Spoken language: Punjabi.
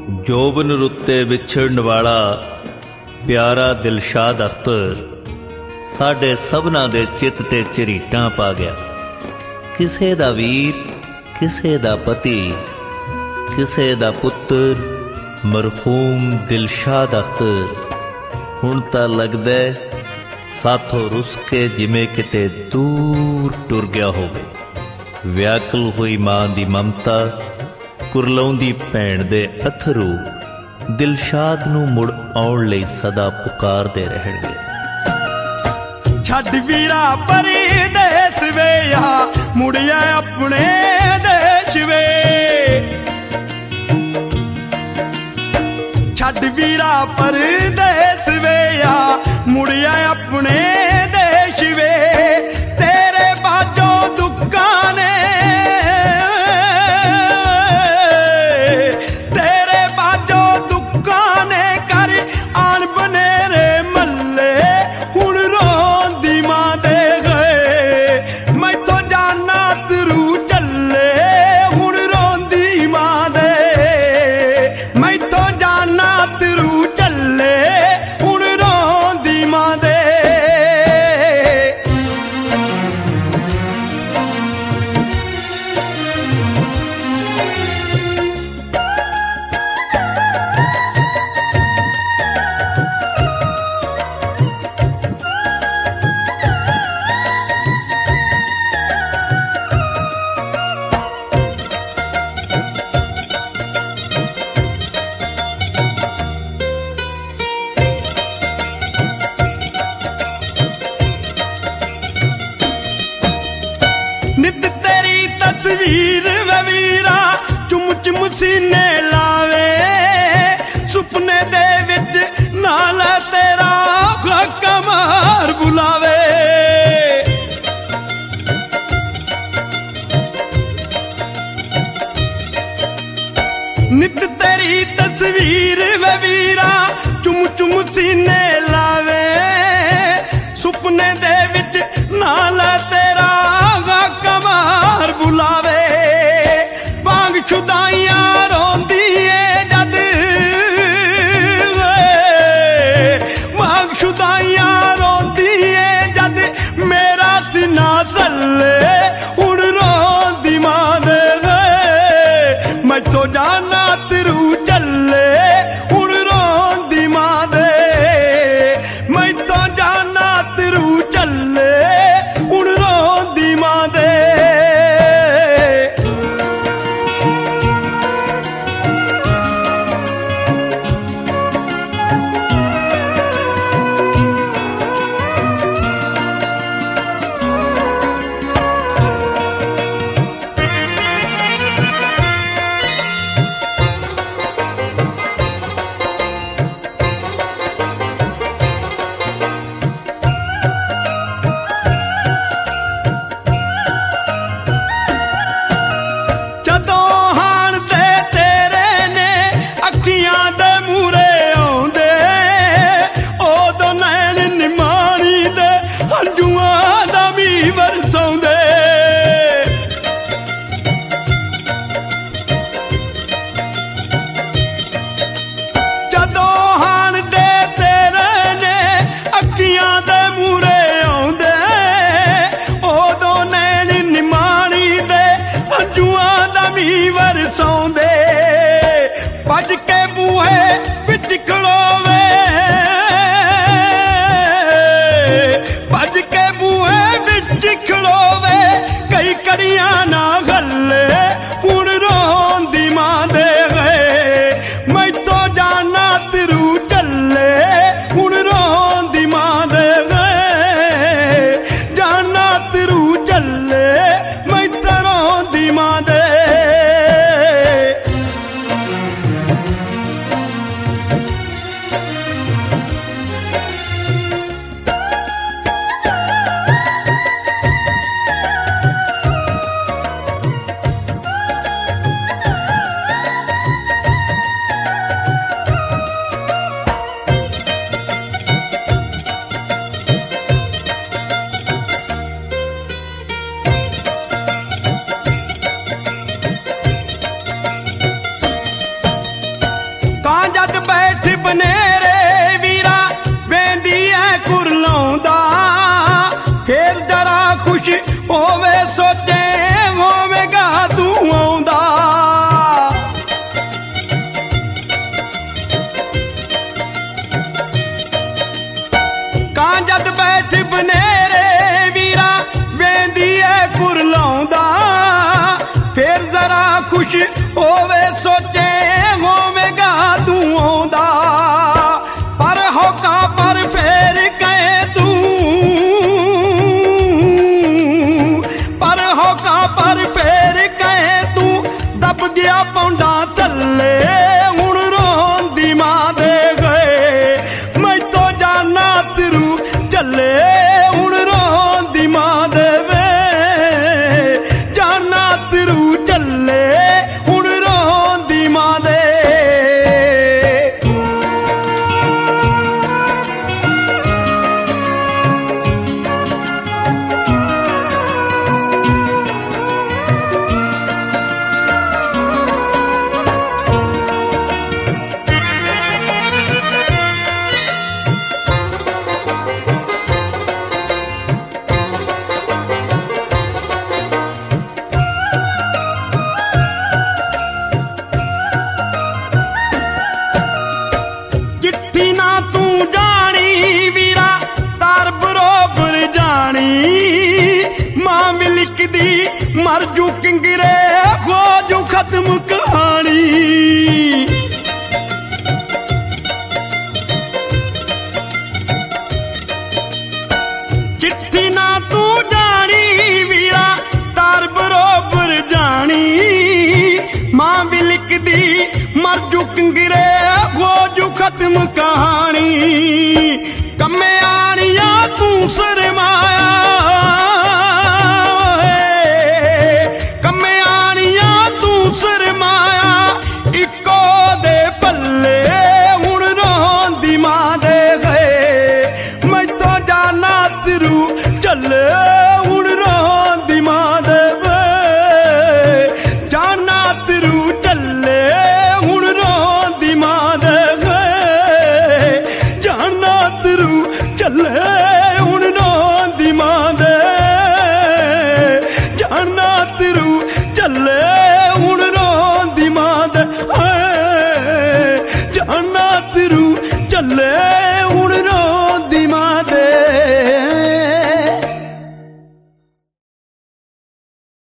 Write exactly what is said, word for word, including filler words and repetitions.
ਜੋਬਨ ਰੁੱਤੇ ਵਿਛੜਨ ਵਾਲਾ ਪਿਆਰਾ ਦਿਲਸ਼ਾਦ ਅਖਤਰ ਸਾਡੇ ਸਭਨਾਂ ਦੇ ਚਿੱਤ ਤੇ ਝਰੀਟਾਂ ਪਾ ਗਿਆ। ਕਿਸੇ ਦਾ ਵੀਰ, ਕਿਸੇ ਦਾ ਪਤੀ, ਕਿਸੇ ਦਾ ਪੁੱਤਰ ਮਰਹੂਮ ਦਿਲਸ਼ਾਦ ਅਖਤਰ ਹੁਣ ਤਾਂ ਲੱਗਦਾ ਸਾਥੋਂ ਰੁੱਸ ਕੇ ਜਿਵੇਂ ਕਿਤੇ ਦੂਰ ਟੁਰ ਗਿਆ ਹੋਵੇ। ਵਿਆਕੁਲ ਹੋਈ ਮਾਂ ਦੀ ਮਮਤਾ, ਕੁਰਲਾਉਂਦੀ ਭੈਣ ਦੇ ਅਥਰੂ ਦਿਲਸ਼ਾਦ ਨੂੰ ਮੁੜ ਆਉਣ ਲਈ ਸਦਾ ਪੁਕਾਰਦੇ ਰਹਿਣਗੇ। ਛੱਡ ਵੀਰਾ ਪਰਦੇਸ ਵੇ ਆ ਮੁੜਿਆ ਆਪਣੇ ਦੇਸ਼ ਵੇ, ਛੱਡ ਵੀਰਾ ਪਰਦੇਸ ਵੇ ਆ ਮੁੜਿਆ ਆਪਣੇ ਦੇਸ਼ ਵੇ। ਤੇਰੇ ਬਾਝੋਂ ਦੁੱਖਾਂ ਨੇ, ਤੇਰੇ ਬਾਝੋਂ ਦੁੱਖਾਂ ਨੇ ਕਰ ਆਣ ਬਨੇਰੇ ਮੱਲੇ, ਹੁਣ ਰੋਂਦੀ ਮਾਂ ਦੇ ਗਏ ਮੈਥੋਂ ਜਾਨਾ ਤਰੂ ਚੱਲੇ, ਹੁਣ ਰੋਂਦੀ ਮਾਂ ਦੇ ਮੈਥੋਂ ਜਾਨਾ ਤਰੂ ਚੱਲੇ, ਹੁਣ ਰੋਂਦੀ ਮਾਂ ਦੇ। ਨਿੱਤ ਤੇਰੀ ਤਸਵੀਰ ਵੇ ਵੀਰਾ ਚੁੰਮ ਚੁੰਮ ਸੀਨੇ ਲਾਵੇ, ਸੁਪਨੇ ਦੇ ਵਿੱਚ ਨਾਲ ਤੇਰਾ ਹਾਕਾ ਮਾਰ ਬੁਲਾਵੇ। ਨਿੱਤ ਤੇਰੀ ਤਸਵੀਰ ਵੇ ਵੀਰਾ ਚੁੰਮ ਚੁੰਮ ਸੀਨੇ ਲਾਵੇ, ਸੁਪਨੇ ਦੇ ਵਿੱਚ ਨਾਲ ਤੇਰਾ ਕਮਾਰ ਬੁਲਾਵੇ। ਬਾਂਗ ਛੁਦਾਈਆਂ ਰੋਂਦੀ ਏ ਜਦ, ਬਾਂਗ ਛੁਦਾਈਆਂ ਰੋਂਦੀ ਏ ਜਦ ਮੇਰਾ ਸੀਨਾ ਝੱਲੇ, ਹੁਣ ਰੋਂਦੀ ਮਾਂ ਦੇ ਗਏ ਮੈਥੋਂ ਜਾਨਾ ਤਰੂ ਚੱਲੇ, ਹੁਣ ਰੋਂਦੀ ਮਾਂ ਦੇ ਮੈਥੋਂ ਜਾਨਾ ਤਰੂ ਚੱਲੇ, ਹੁਣ ਰੋਂਦੀ ਮਾਂ ਦੇ। ਭੱਜ ਕੇ ਬੂਹੇ ਵਿੱਚ ਖਲੋਵੇ, ਭੱਜ ਕੇ ਬੂਹੇ ਵਿੱਚ ਖਲੋਵੇ, ਕਈ ਕੜੀਆਂ ਨਾ ਗੱਲੇ, ਹੁਣ ਰੋਂਦੀ ਮਾਂ ਦੇ ਗਏ ਮੈਥੋਂ ਜਾਨਾ ਤਰੂ ਚੱਲੇ, ਹੁਣ ਰੋਂਦੀ ਮਾਂ ਦੇ ਗਏ ਜਾਨਾ ਤਰੂ ਚੱਲੇ, ਮੈਥੋਂ ਰੋਂਦੀ ਮਾਂ ਦੇ। ਬਨੇਰੇ ਵੀਰਾ ਵੇਂਦੀ ਐ ਕੁਰਲਾਉਂਦਾ ਫੇਰ ਜਰਾ ਖੁਸ਼ ਹੋਵੇ ਸੋਚੇ ਹੋਵੇਗਾ ਤੂੰ ਆਉਂਦਾ ਕਾਂ ਜਦ ਬੈਠ ਬਨੇਰੇ ਵੀਰਾ ਵੇਂਦੀ ਐ ਕੁਰਲਾਉਂਦਾ ਫੇਰ ਜ਼ਰਾ ਖੁਸ਼ ਹੋਵੇ ਸੋਚੇ ਹੋਵੇਗਾ ਤੂੰ ਆਉਂਦਾ ਪਰ ਹੋਕਾ ਪਰ ਫੇਰ ਕਹੇ ਤੂੰ ਪਰ ਹੋਕਾ ਪਰ ਫੇਰ ਕਹੇ ਤੂੰ ਦਬ ਗਿਆ ਪੌਂਡਾ ਥੱਲੇ ਹੁਣ ਰੋਂਦੀ ਮਾਂ ਦੇ ਗਏ ਮੈਥੋਂ ਜਾਨਾ ਤਰੂ ਚੱਲੇ ਹੁਣ ਰੋਂਦੀ ਮਾਂ ਦੇ ਵੇ ਜਾਨਾ ਤਰੂ ਚੱਲੇ ਹੁਣ ਰੋਂਦੀ ਮਾਂ ਦੇ ਚਿੱਠੀ ਨਾ ਤੂੰ ਜਾਣੀ ਵੀਰਾ ਤਾਰ ਬਰੋਬਰ ਜਾਣੀ ਮਾਂ ਵੀ ਲਿਖਦੀ ਮਰ ਜੂ ਕਿੰਗਰੇ ਹੋ ਜੂ ਖਤਮ ਕਹਾਣੀ ਚਿੱਠੀ ਨਾ ਤੂੰ ਜਾਣੀ ਵੀਰਾ ਤਾਰ ਬਰੋਬਰ ਜਾਣੀ ਮਾਂ ਵੀ ਲਿਖਦੀ ਮਰ ਜੂ ਕਿੰਗਰੇ ਹੋ ਜੂ ਖਤਮ ਕਹਾਣੀ ਕੰਮੇ ਆਣੀਆਂ ਤੂੰ ਸਰਮਾਇਆ ਕੰਮੇ ਆਣੀਆਂ ਤੂੰ ਸਰਮਾਇਆ ਇੱਕੋ ਦੇ ਪੱਲੇ ਹੁਣ ਰੋਂਦੀ ਮਾਂ ਦੇ ਗਏ ਮੈਥੋਂ ਜਾਨਾ ਤਰੂ ਚੱਲੇ ਹੁਣ ਰੋਂਦੀ ਮਾਂ ਦੇ ਵੇ ਜਾਨਾ ਤਰੂ ਚੱਲੇ ਹੁਣ ਰੋਂਦੀ ਮਾਂ ਦੇ ਵੇ ਜਾਨਾ ਤਰੂ ਚੱਲੇ ਹੁਣ ਰੋਂਦੀ ਮਾਂ ਦੇ ਜਾਨਾ ਤਰੂ ਚੱਲੇ